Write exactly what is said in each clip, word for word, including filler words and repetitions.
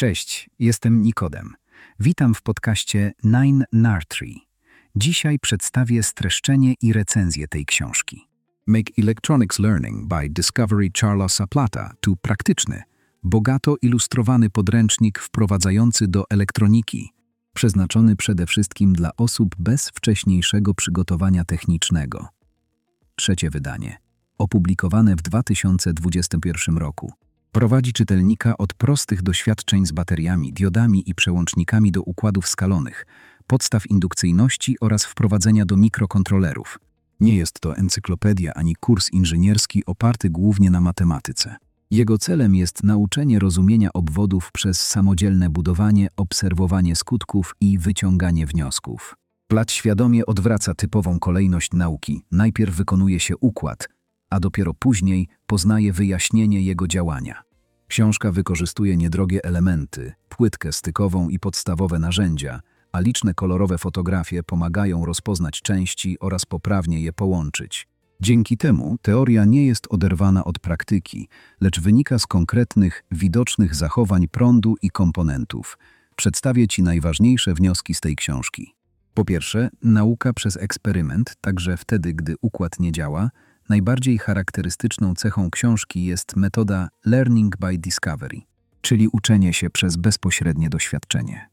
Cześć, jestem Nikodem. Witam w podcaście nine Nartree. Dzisiaj przedstawię streszczenie i recenzję tej książki. Make Electronics Learning by Discovery Charlesa Plata to praktyczny, bogato ilustrowany podręcznik wprowadzający do elektroniki, przeznaczony przede wszystkim dla osób bez wcześniejszego przygotowania technicznego. Trzecie wydanie, opublikowane w dwa tysiące dwudziestym pierwszym roku. Prowadzi czytelnika od prostych doświadczeń z bateriami, diodami i przełącznikami do układów skalonych, podstaw indukcyjności oraz wprowadzenia do mikrokontrolerów. Nie jest to encyklopedia ani kurs inżynierski oparty głównie na matematyce. Jego celem jest nauczenie rozumienia obwodów przez samodzielne budowanie, obserwowanie skutków i wyciąganie wniosków. Plat świadomie odwraca typową kolejność nauki. Najpierw wykonuje się układ, a dopiero później poznaje wyjaśnienie jego działania. Książka wykorzystuje niedrogie elementy, płytkę stykową i podstawowe narzędzia, a liczne kolorowe fotografie pomagają rozpoznać części oraz poprawnie je połączyć. Dzięki temu teoria nie jest oderwana od praktyki, lecz wynika z konkretnych, widocznych zachowań prądu i komponentów. Przedstawię Ci najważniejsze wnioski z tej książki. Po pierwsze, nauka przez eksperyment, także wtedy, gdy układ nie działa. Najbardziej charakterystyczną cechą książki jest metoda Learning by Discovery, czyli uczenie się przez bezpośrednie doświadczenie.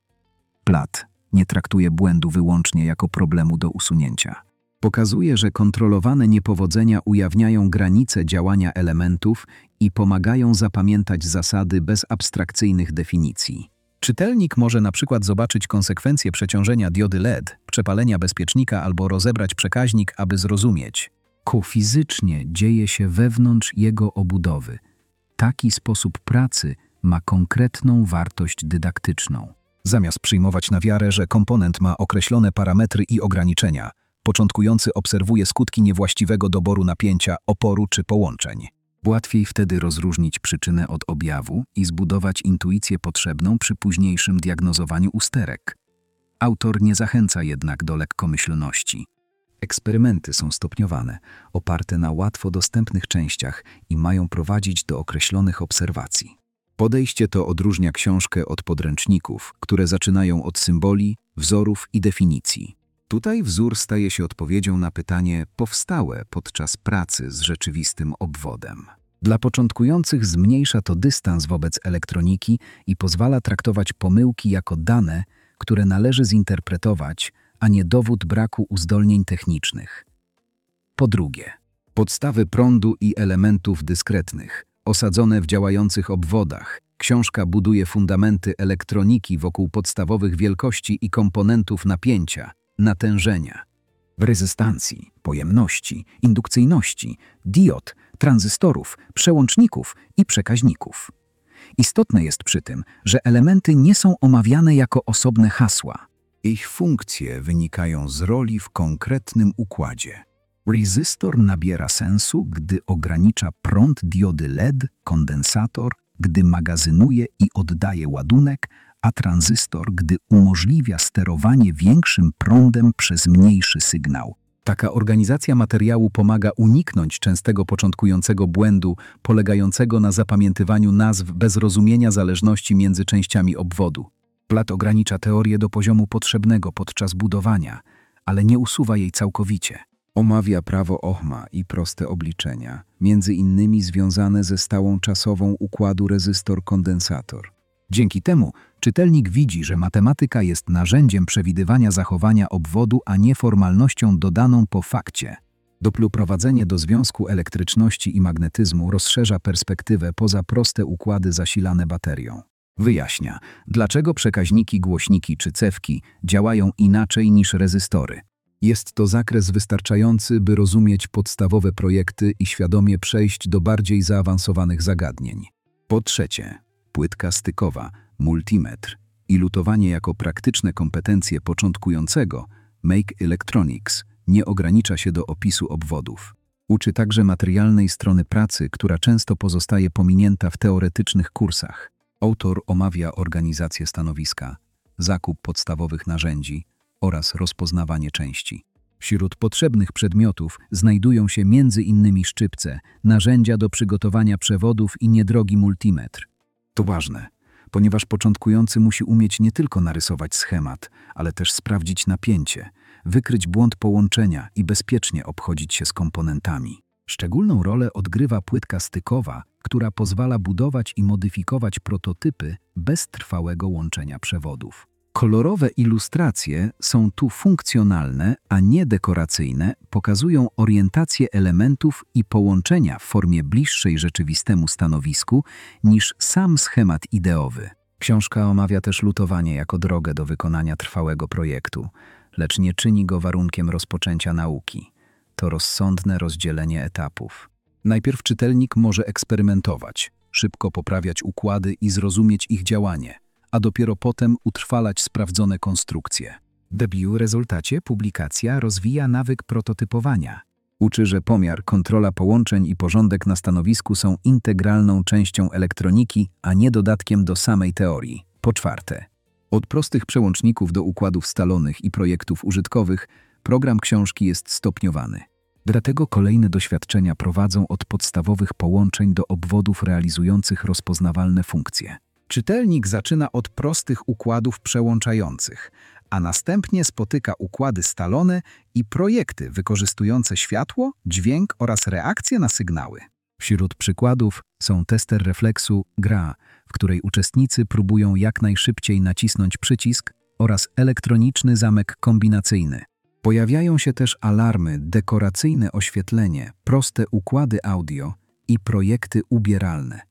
Platt nie traktuje błędu wyłącznie jako problemu do usunięcia. Pokazuje, że kontrolowane niepowodzenia ujawniają granice działania elementów i pomagają zapamiętać zasady bez abstrakcyjnych definicji. Czytelnik może na przykład zobaczyć konsekwencje przeciążenia diody L E D, przepalenia bezpiecznika albo rozebrać przekaźnik, aby zrozumieć, co fizycznie dzieje się wewnątrz jego obudowy. Taki sposób pracy ma konkretną wartość dydaktyczną. Zamiast przyjmować na wiarę, że komponent ma określone parametry i ograniczenia, początkujący obserwuje skutki niewłaściwego doboru napięcia, oporu czy połączeń. Łatwiej wtedy rozróżnić przyczynę od objawu i zbudować intuicję potrzebną przy późniejszym diagnozowaniu usterek. Autor nie zachęca jednak do lekkomyślności. Eksperymenty są stopniowane, oparte na łatwo dostępnych częściach i mają prowadzić do określonych obserwacji. Podejście to odróżnia książkę od podręczników, które zaczynają od symboli, wzorów i definicji. Tutaj wzór staje się odpowiedzią na pytanie powstałe podczas pracy z rzeczywistym obwodem. Dla początkujących zmniejsza to dystans wobec elektroniki i pozwala traktować pomyłki jako dane, które należy zinterpretować, a nie dowód braku uzdolnień technicznych. Po drugie, podstawy prądu i elementów dyskretnych, osadzone w działających obwodach. Książka buduje fundamenty elektroniki wokół podstawowych wielkości i komponentów napięcia, natężenia, rezystancji, pojemności, indukcyjności, diod, tranzystorów, przełączników i przekaźników. Istotne jest przy tym, że elementy nie są omawiane jako osobne hasła. Ich funkcje wynikają z roli w konkretnym układzie. Rezystor nabiera sensu, gdy ogranicza prąd diody L E D, kondensator, gdy magazynuje i oddaje ładunek, a tranzystor, gdy umożliwia sterowanie większym prądem przez mniejszy sygnał. Taka organizacja materiału pomaga uniknąć częstego początkującego błędu polegającego na zapamiętywaniu nazw bez rozumienia zależności między częściami obwodu. Platt ogranicza teorię do poziomu potrzebnego podczas budowania, ale nie usuwa jej całkowicie. Omawia prawo Ohma i proste obliczenia, między innymi związane ze stałą czasową układu rezystor-kondensator. Dzięki temu czytelnik widzi, że matematyka jest narzędziem przewidywania zachowania obwodu, a nie formalnością dodaną po fakcie. Doprowadzenie do związku elektryczności i magnetyzmu rozszerza perspektywę poza proste układy zasilane baterią. Wyjaśnia, dlaczego przekaźniki, głośniki czy cewki działają inaczej niż rezystory. Jest to zakres wystarczający, by rozumieć podstawowe projekty i świadomie przejść do bardziej zaawansowanych zagadnień. Po trzecie, płytka stykowa, multimetr i lutowanie jako praktyczne kompetencje początkującego Make Electronics nie ogranicza się do opisu obwodów. Uczy także materialnej strony pracy, która często pozostaje pominięta w teoretycznych kursach. Autor omawia organizację stanowiska, zakup podstawowych narzędzi oraz rozpoznawanie części. Wśród potrzebnych przedmiotów znajdują się między innymi szczypce, narzędzia do przygotowania przewodów i niedrogi multimetr. To ważne, ponieważ początkujący musi umieć nie tylko narysować schemat, ale też sprawdzić napięcie, wykryć błąd połączenia i bezpiecznie obchodzić się z komponentami. Szczególną rolę odgrywa płytka stykowa, która pozwala budować i modyfikować prototypy bez trwałego łączenia przewodów. Kolorowe ilustracje są tu funkcjonalne, a nie dekoracyjne, pokazują orientację elementów i połączenia w formie bliższej rzeczywistemu stanowisku niż sam schemat ideowy. Książka omawia też lutowanie jako drogę do wykonania trwałego projektu, lecz nie czyni go warunkiem rozpoczęcia nauki. To rozsądne rozdzielenie etapów. Najpierw czytelnik może eksperymentować, szybko poprawiać układy i zrozumieć ich działanie, a dopiero potem utrwalać sprawdzone konstrukcje. W rezultacie publikacja rozwija nawyk prototypowania. Uczy, że pomiar, kontrola połączeń i porządek na stanowisku są integralną częścią elektroniki, a nie dodatkiem do samej teorii. Po czwarte, od prostych przełączników do układów scalonych i projektów użytkowych program książki jest stopniowany. Dlatego kolejne doświadczenia prowadzą od podstawowych połączeń do obwodów realizujących rozpoznawalne funkcje. Czytelnik zaczyna od prostych układów przełączających, a następnie spotyka układy scalone i projekty wykorzystujące światło, dźwięk oraz reakcje na sygnały. Wśród przykładów są tester refleksu, gra, w której uczestnicy próbują jak najszybciej nacisnąć przycisk, oraz elektroniczny zamek kombinacyjny. Pojawiają się też alarmy, dekoracyjne oświetlenie, proste układy audio i projekty ubieralne.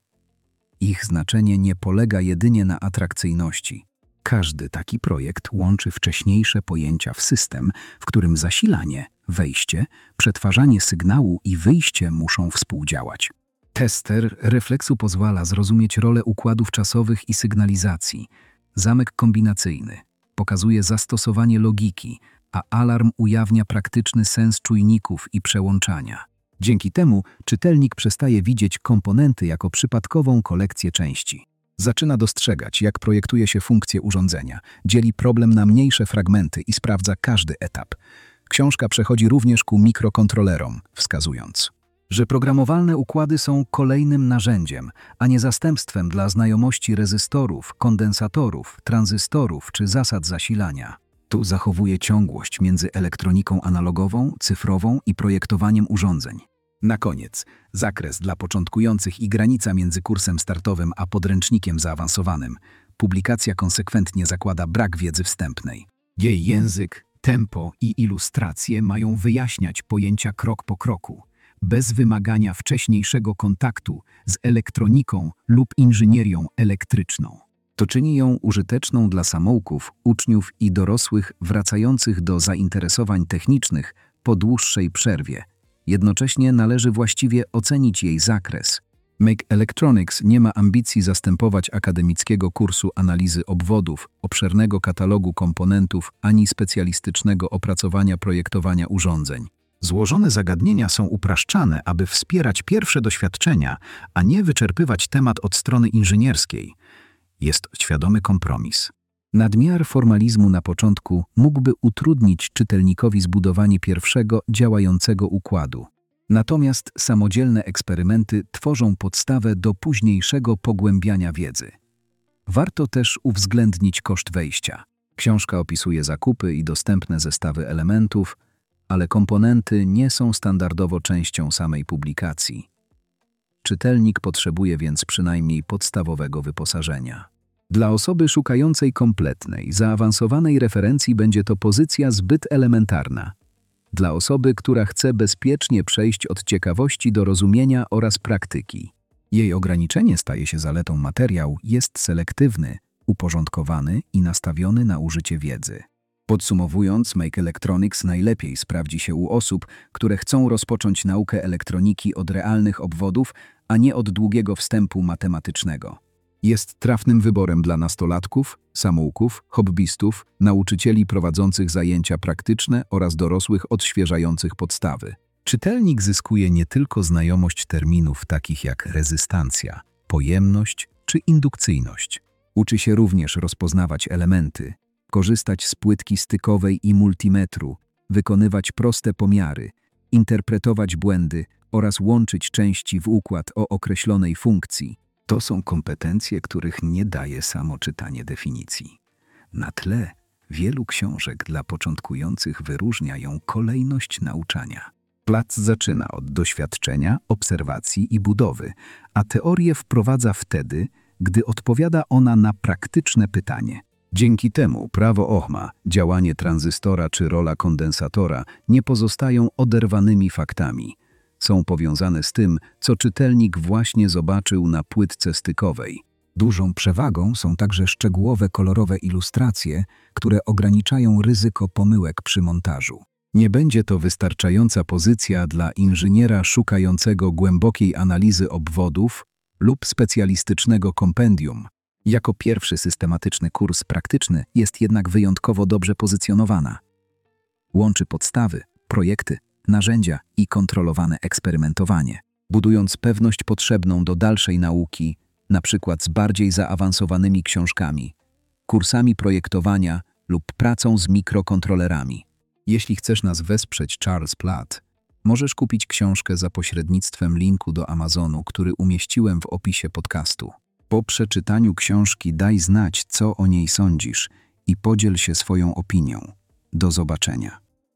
Ich znaczenie nie polega jedynie na atrakcyjności. Każdy taki projekt łączy wcześniejsze pojęcia w system, w którym zasilanie, wejście, przetwarzanie sygnału i wyjście muszą współdziałać. Tester refleksu pozwala zrozumieć rolę układów czasowych i sygnalizacji. Zamek kombinacyjny pokazuje zastosowanie logiki, a alarm ujawnia praktyczny sens czujników i przełączania. Dzięki temu czytelnik przestaje widzieć komponenty jako przypadkową kolekcję części. Zaczyna dostrzegać, jak projektuje się funkcje urządzenia, dzieli problem na mniejsze fragmenty i sprawdza każdy etap. Książka przechodzi również ku mikrokontrolerom, wskazując, że programowalne układy są kolejnym narzędziem, a nie zastępstwem dla znajomości rezystorów, kondensatorów, tranzystorów czy zasad zasilania. Tu zachowuje ciągłość między elektroniką analogową, cyfrową i projektowaniem urządzeń. Na koniec, zakres dla początkujących i granica między kursem startowym a podręcznikiem zaawansowanym. Publikacja konsekwentnie zakłada brak wiedzy wstępnej. Jej język, tempo i ilustracje mają wyjaśniać pojęcia krok po kroku, bez wymagania wcześniejszego kontaktu z elektroniką lub inżynierią elektryczną. To czyni ją użyteczną dla samouków, uczniów i dorosłych wracających do zainteresowań technicznych po dłuższej przerwie. Jednocześnie należy właściwie ocenić jej zakres. Make Electronics nie ma ambicji zastępować akademickiego kursu analizy obwodów, obszernego katalogu komponentów ani specjalistycznego opracowania projektowania urządzeń. Złożone zagadnienia są upraszczane, aby wspierać pierwsze doświadczenia, a nie wyczerpywać temat od strony inżynierskiej. Jest świadomy kompromis. Nadmiar formalizmu na początku mógłby utrudnić czytelnikowi zbudowanie pierwszego działającego układu. Natomiast samodzielne eksperymenty tworzą podstawę do późniejszego pogłębiania wiedzy. Warto też uwzględnić koszt wejścia. Książka opisuje zakupy i dostępne zestawy elementów, ale komponenty nie są standardowo częścią samej publikacji. Czytelnik potrzebuje więc przynajmniej podstawowego wyposażenia. Dla osoby szukającej kompletnej, zaawansowanej referencji będzie to pozycja zbyt elementarna. Dla osoby, która chce bezpiecznie przejść od ciekawości do rozumienia oraz praktyki. Jej ograniczenie staje się zaletą. Materiał jest selektywny, uporządkowany i nastawiony na użycie wiedzy. Podsumowując, Make Electronics najlepiej sprawdzi się u osób, które chcą rozpocząć naukę elektroniki od realnych obwodów, a nie od długiego wstępu matematycznego. Jest trafnym wyborem dla nastolatków, samouków, hobbystów, nauczycieli prowadzących zajęcia praktyczne oraz dorosłych odświeżających podstawy. Czytelnik zyskuje nie tylko znajomość terminów takich jak rezystancja, pojemność czy indukcyjność. Uczy się również rozpoznawać elementy, korzystać z płytki stykowej i multimetru, wykonywać proste pomiary, interpretować błędy oraz łączyć części w układ o określonej funkcji. To są kompetencje, których nie daje samo czytanie definicji. Na tle wielu książek dla początkujących wyróżnia ją kolejność nauczania. Platt zaczyna od doświadczenia, obserwacji i budowy, a teorię wprowadza wtedy, gdy odpowiada ona na praktyczne pytanie. Dzięki temu prawo Ohma, działanie tranzystora czy rola kondensatora nie pozostają oderwanymi faktami. Są powiązane z tym, co czytelnik właśnie zobaczył na płytce stykowej. Dużą przewagą są także szczegółowe kolorowe ilustracje, które ograniczają ryzyko pomyłek przy montażu. Nie będzie to wystarczająca pozycja dla inżyniera szukającego głębokiej analizy obwodów lub specjalistycznego kompendium. Jako pierwszy systematyczny kurs praktyczny jest jednak wyjątkowo dobrze pozycjonowana. Łączy podstawy, projekty, narzędzia i kontrolowane eksperymentowanie, budując pewność potrzebną do dalszej nauki, na przykład z bardziej zaawansowanymi książkami, kursami projektowania lub pracą z mikrokontrolerami. Jeśli chcesz nas wesprzeć, Charles Platt, możesz kupić książkę za pośrednictwem linku do Amazonu, który umieściłem w opisie podcastu. Po przeczytaniu książki daj znać, co o niej sądzisz i podziel się swoją opinią. Do zobaczenia.